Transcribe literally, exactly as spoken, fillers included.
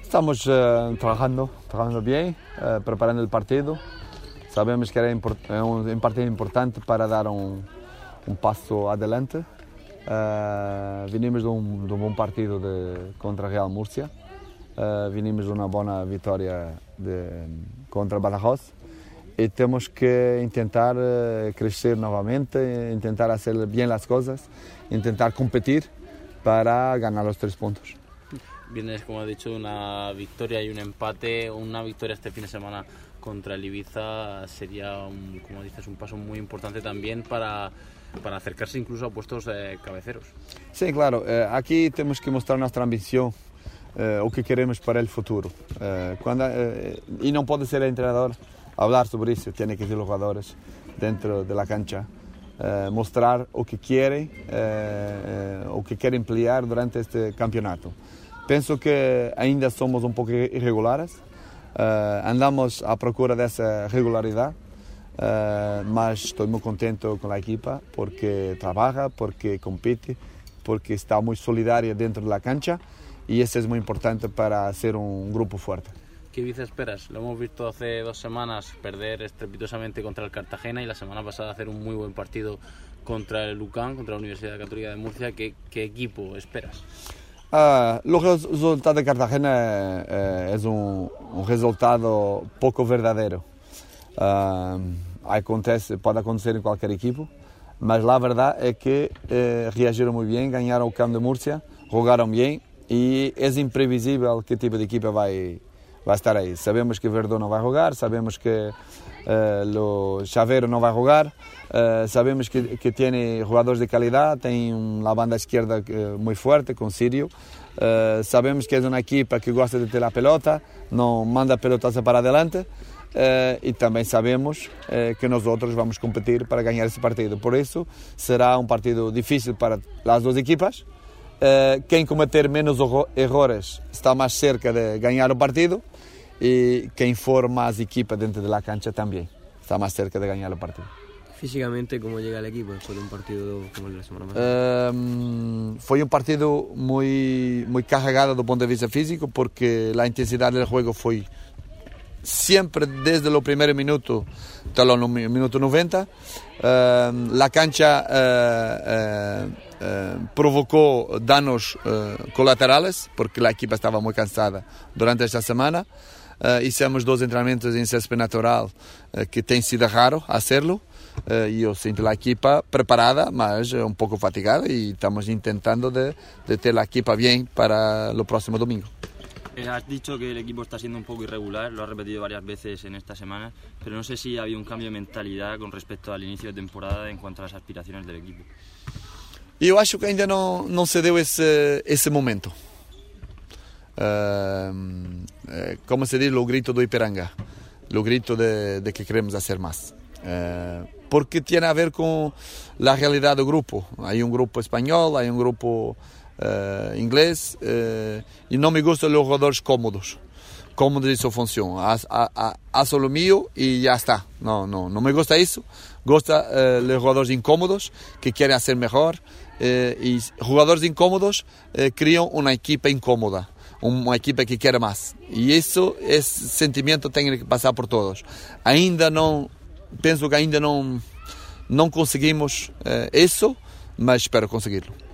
Estamos uh, trabajando, trabajando bien, uh, preparando el partido. Sabemos que era import- un, un partido importante para dar un, un paso adelante. Uh, vinimos de um, de um bom partido de, contra Real Múrcia. Uh, vinimos de uma boa vitória de, contra Badajoz. E temos que intentar uh, crescer novamente, tentar fazer bem as coisas, tentar competir para ganhar os tres puntos. Vienes, como he dicho, una victoria y un empate. Una victoria este fin de semana contra el Ibiza sería, un, como dices, un paso muy importante también para, para acercarse incluso a puestos eh, cabeceros. Sí, claro. Eh, aquí temos que mostrar nossa ambição, eh, o que queremos para o futuro. Eh, quando, eh, e não pode ser o treinador falar sobre isso, tem que ser os jogadores dentro da cancha. Eh, mostrar o que querem, eh, eh, o que querem emplear durante este campeonato. Penso que ainda somos um pouco irregulares, uh, andamos à procura dessa regularidade, uh, mas estou muito contente com a equipa porque trabalha, porque compete, porque está muito solidária dentro da cancha e isso é muito importante para ser um grupo forte. ¿Qué Ibiza esperas? Lo hemos visto hace dos semanas perder estrepitosamente contra el Cartagena y la semana pasada hacer un muy buen partido contra el UCAM, contra la Universidad Católica de Murcia. ¿Qué, qué equipo esperas? Uh, o resultado de Cartagena é, é um, um resultado pouco verdadeiro. Uh, acontece, pode acontecer em qualquer equipe, mas a verdade é que uh, reagiram muito bem, ganharam o campo de Múrcia, jogaram bem e é imprevisível que tipo de equipa vai, vai estar aí. Sabemos que Verdão não vai jogar, sabemos que uh, o Chaveiro não vai jogar. Uh, sabemos que, que tem jogadores de qualidade, tem uma banda esquerda uh, muito forte com Sírio. Uh, sabemos que é uma equipa que gosta de ter a pelota, não manda a pelota para adelante. Uh, e também sabemos uh, que nós outros vamos competir para ganhar esse partido. Por isso, será um partido difícil para as duas equipas. Uh, quem cometer menos erros está mais cerca de ganhar o partido e quem for mais equipa dentro da cancha também está mais cerca de ganhar o partido. Físicamente, ¿cómo llega el equipo después de un partido como el de la semana pasada? Um, foi um partido muito, muito carregado do ponto de vista físico, porque a intensidade do jogo foi sempre desde o primeiro minuto até o minuto noventa. Uh, a cancha uh, uh, uh, provocou danos uh, colaterais, porque a equipa estava muito cansada durante esta semana. Uh, hicimos dois treinamentos em césped natural, uh, que tem sido raro hacerlo. Uh, e eu sinto a equipa preparada, mas um pouco fatigada, e estamos tentando de, de ter a equipa bem para o próximo domingo. Has dicho que el equipo está siendo un poco irregular, lo has repetido varias veces en esta semana, pero no sé si ha habido un cambio de mentalidad con respecto al inicio de temporada en cuanto a las aspiraciones del equipo. Eu acho que ainda não, não se deu esse, esse momento. Uh, como se diz, o grito do Ipiranga, o grito de, de que queremos fazer mais. Uh, porque tem a ver com a realidade do grupo. Há um grupo espanhol, há um grupo uh, inglês, uh, e não me gustam os jogadores cómodos. Cómodos em sua função. Há, há, há só o meu e já está. Não, não, não me gusta isso. Gosta uh, os jogadores incómodos que querem ser melhor. Uh, e jogadores incómodos uh, criam uma equipa incómoda. Uma equipa que quer mais. E isso, esse sentimento tem que passar por todos. Ainda não. Penso que ainda não, não conseguimos uh, isso, mas espero conseguirlo.